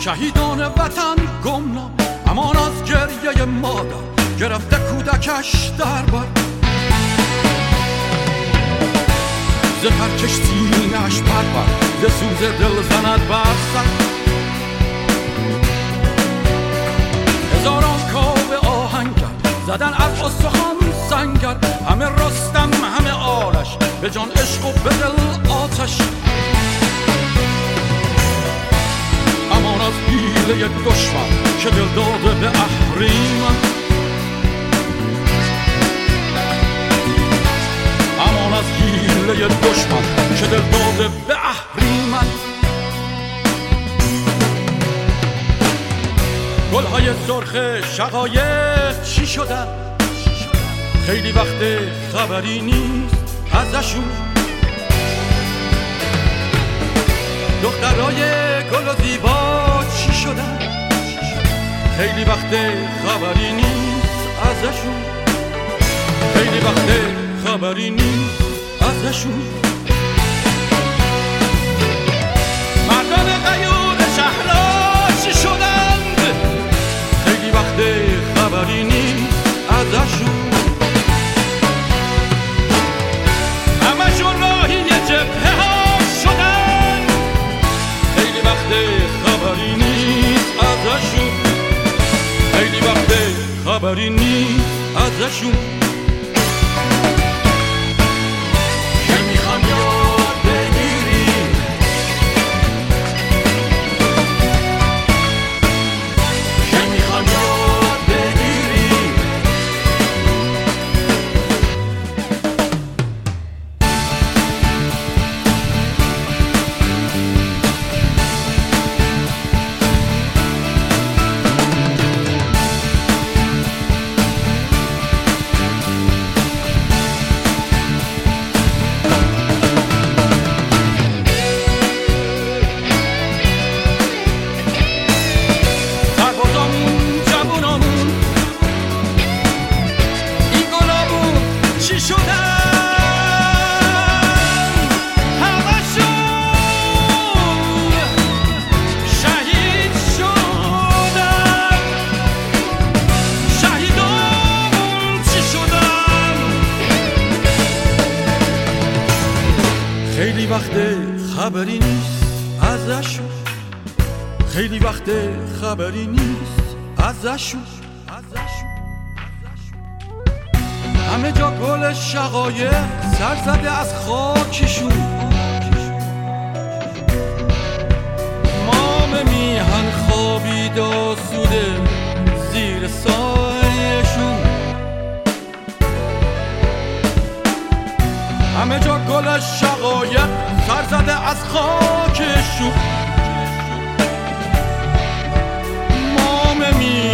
شهیدان وطن گمنام، امان از گریه مادر گرفته کودکش در بر. ز ترکش سینه‌اش پرور، ز سوز دل زند بر سر. هزاران کاوه آهنگر زدن از استخوان سنگر، همه رستم همه آرش، به جان عشق و به دل آتش. امان از حیله دشمن که دل داده به اهریمن. امان از حیله دشمن که دل داده به اهریمن. گلهای سرخ شقایق چی شدن؟ خیلی وقت خبری نیست ازشون. دخترای گل و زیبا چی شدن؟ خیلی وقت خبری نیست ازشون. خیلی وقت خبری نیست ازشون. مردان غیور شهرها چی شدند؟ خیلی وقت خبری نیست ازشون. همشون راهی جبهه ها شدن. خیلی وقت خبری نیست ازشون. خیلی وقت خبری نیست ازشون. خیلی وقت خبری نیست ازشون. خیلی وقت خبری نیست ازشون. همه جا گل شقایق سر زده از خاکشون. مام میهن خوابید آسوده زیر سایشون. همه جا گل شقایق سر زده از خاکشون. مام میهن